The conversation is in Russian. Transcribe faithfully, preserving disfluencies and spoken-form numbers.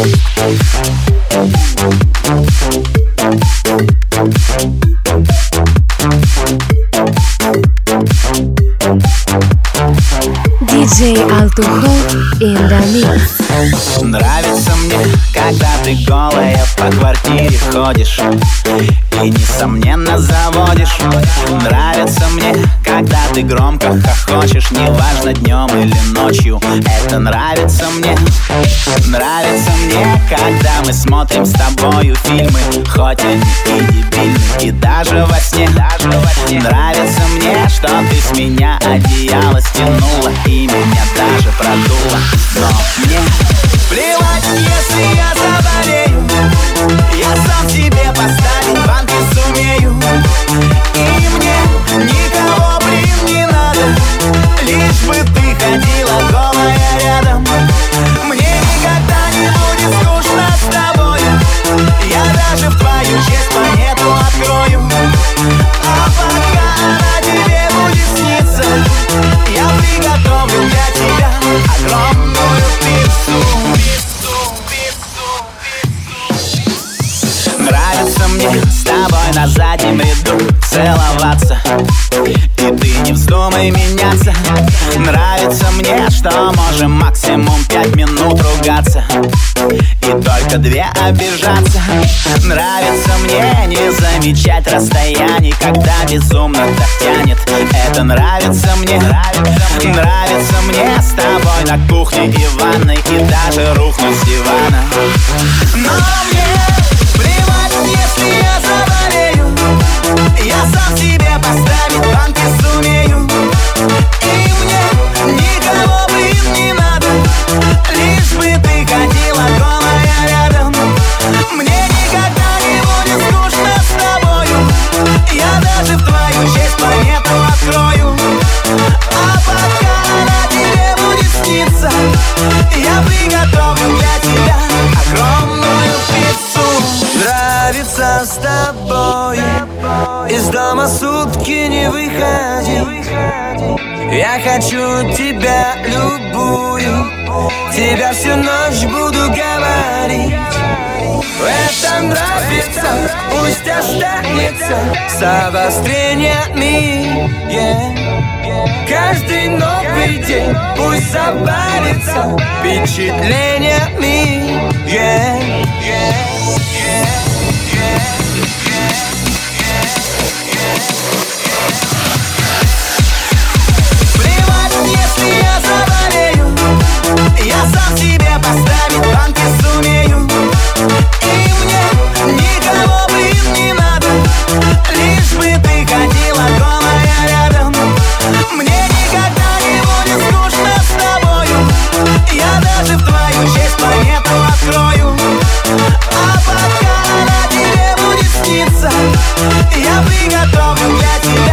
диджей Altujo in the mix. Нравится мне, когда ты голая по квартире ходишь и, несомненно, заводишь. Нравится мне, когда ты громко хохочешь, неважно, днем или ночью. Это нравится мне. Нравится мне, когда мы смотрим с тобою фильмы, хоть они и дебильны, и даже во сне. Нравится мне, что ты с меня одеяло стянула и меня даже продула. Но мне плевать, если я заболею, я сам себе поставить банки сумею. И мне никого, блин, не надо, лишь бы ты ходила голая рядом. Мне никогда не будет скучно с тобою, я даже в твою честь планету открою. А пока она тебе будет сниться, я приготовлю для тебя огромную пиццу. Нравится мне с тобой на заднем ряду целоваться, и ты не вздумай меняться. Нравится мне, что можем максимум пять минут ругаться и только две обижаться. Нравится мне не замечать расстояний, когда безумно так тянет. Это нравится мне. Нравится мне с тобой на кухне и ванной, и даже рухнуть с дивана. Но мне плевать, если я заболею, я сам себе поставить банки сумею. И мне никого, блин, не надо, лишь бы ты ходила голая рядом. Мне никогда не будет скучно с тобою, я даже в твою честь планету открою. А пока она тебе будет сниться, я приготовлю для тебя огромную пиццу. Нравится с тобой, из дома сутки не выходи. Я хочу тебя любую, тебя всю ночь буду говорить. Это нравится, пусть останется с обострениями, yeah. Каждый новый день пусть забавится впечатлениями, yeah. Yeah. Я сам себе поставить банки сумею. И мне никого, блин, не надо, лишь бы ты ходила голая рядом. Мне никогда не будет скучно с тобою, я даже в твою честь планету открою. А пока она тебе будет сниться, я приготовлю для тебя